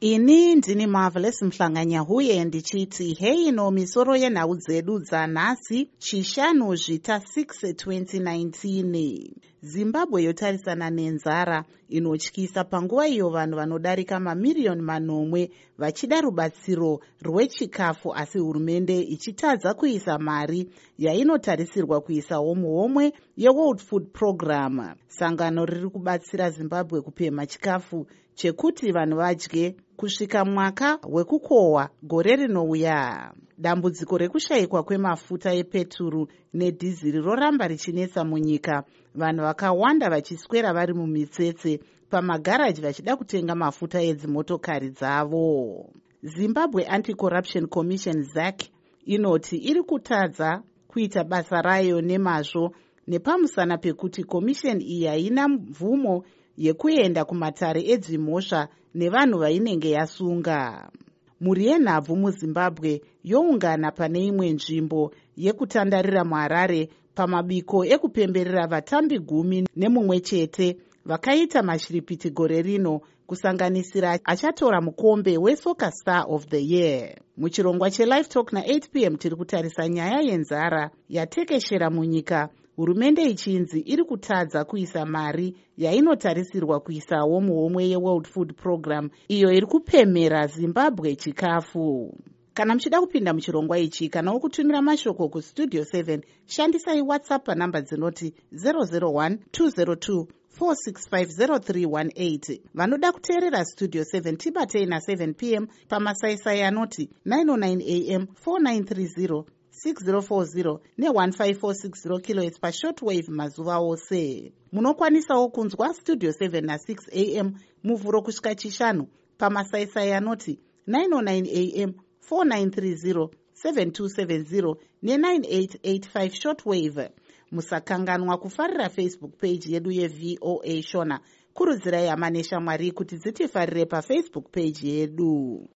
Ini ndini Marvelous Mhlanganyahuye ndichiti heino misoro yenhau dzedu dzanhasi chishanu zvita 6 2019. Zimbabwe yotarisana nenzara inotyisa panguva iyo vanhu vanodarika mamiriyoni manomwe vachida rubatsiro rwechikafu, asi hurumende ichitadza kuisa mari yainotarisirwa kuisawo muhomwe yeWorld Food Program. Sangano riri kubatsira Zimbabwe kupemha chikafu chekuti vanhu vadye kusvika mwaka wekukohwa gore rinouya. Dambudziko rekushayikwa kwemafuta epeturu nedhiziri roramba richinetsa munyika, vanhu vakawanda vachiswera vari mumitsetse pamagaraji vachida kutenga mafuta edzimotokari dzavo. Zimbabwe Anti-Corruption Commission ZAC inoti iri kutadza kuita basa rayo nemazvo nepamusana pekuti komisheni iyi haina mvumo yekuenda kumatare edzimhosva nevanhu vainenge yasunga. Mhuri yenhabvu muZimbabwe youngana pane imwe nzvimbo yekutandarira muHarare pamabiko ekupemberera vatambi 11 vakaita mashiripiti gore rino, kusanganisira achatora mukombe weSoccer Star of the Year. Muchirongwa cheLive Talk na8 p.m. tiri kutarisa nyaya yenzara yatekeshera munyika, hurumende ichinzi iri kutadza kuisa mari yainotarisirwa kuisawo muhomwe yeWorld Food Program, iyo iri kupemhera Zimbabwe chikafu. Kana muchida kupinda muchirongwa ichi kana wokutumira mashoko kustudio 7, shandisai WhatsApp panhamba dzinoti 001 202 4650318. Vanoda kuteerera Studio 7 tibatei na7 p.m. pamasaisai anoti 909 am 4930 6040 ne1546 kHz pashortwave mazuva ose. Munokwanisawo kunzwa Studio 7 na6 am muvhuro kusvika chishanu pamasaisai anoti 909 am 4930 7270 ne9885 shortwave. Musakanganwa kufarira Facebook page yedu yeVOA Shona. Kurudzirai hama neshamwari kuti dzitifarire paFacebook page yedu.